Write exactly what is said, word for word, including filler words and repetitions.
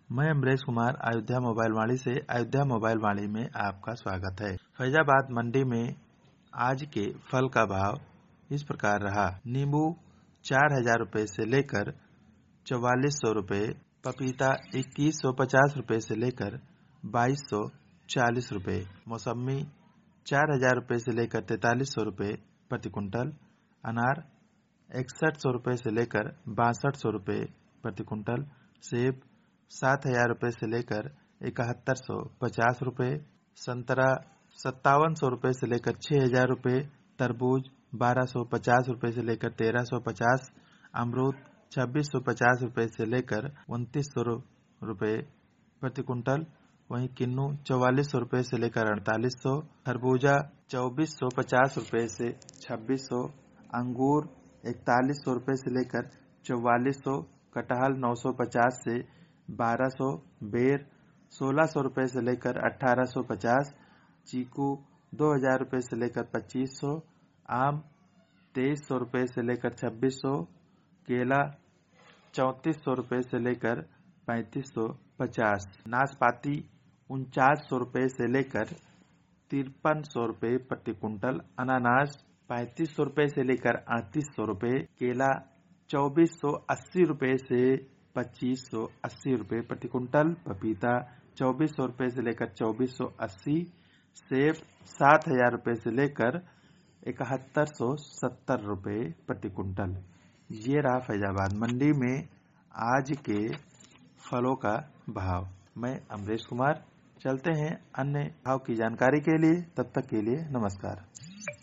मैं अमरेश कुमार अयोध्या मोबाइल वाणी से अयोध्या मोबाइल वाणी में आपका स्वागत है। फैजाबाद मंडी में आज के फल का भाव इस प्रकार रहा। नींबू चार हजार रूपए से लेकर चौवालीस सौ रूपए, पपीता इक्कीस सौ पचास रूपए से लेकर बाईस सौ चालीस रूपए, मौसमी चार हजार रूपए से लेकर तैतालीस सौ रूपए प्रति कुंटल, अनार इकसठ सौ रूपए से लेकर बासठ सौ रूपए प्रति कुंटल, सेब सात हजार रूपए से लेकर इकहत्तर सौ पचास रूपए, संतरा सत्तावन सौ रूपए से लेकर छह हजार रूपए, तरबूज बारह सौ पचास रूपए से लेकर तेरह सौ पचास, अमरूद छब्बीस सौ पचास रूपए से लेकर उनतीस सौ रूपए प्रति कुंटल, वहीं किन्नू चौवालीस सौ रूपए से लेकर अड़तालीस सौ, खरबूजा चौबीस सौ पचास रूपए से छब्बीस सौ, अंगूर इकतालीस सौ रूपए से लेकर चौवालीस सौ, कटहल नौ सौ पचास से बारह सौ, बेर सोलह सौ रूपए से लेकर अठारह सौ पचास, चीकू दो हजार रूपए से लेकर पच्चीस सौ, आम तेईस सौ रूपए से लेकर छब्बीस सौ, केला चौंतीस सौ रूपए से लेकर पैंतीस सौ पचास, नाशपाती उनचास सौ रूपए से लेकर तिरपन सौ रूपए प्रति कुंटल, अनानास पैंतीस सौ रूपए से लेकर अड़तीस सौ रूपए, केला चौबीस सौ अस्सी रूपए से पच्चीस सौ अस्सी रूपए प्रति कुंटल, पपीता चौबीस सौ रूपए से लेकर चौबीस सौ अस्सी, सेब सात हजार रूपए से लेकर इकहत्तर सौ सत्तर रूपए प्रति कुंटल। ये रहा फैजाबाद मंडी में आज के फलों का भाव। मैं अमरेश कुमार, चलते हैं अन्य भाव की जानकारी के लिए। तब तक के लिए नमस्कार।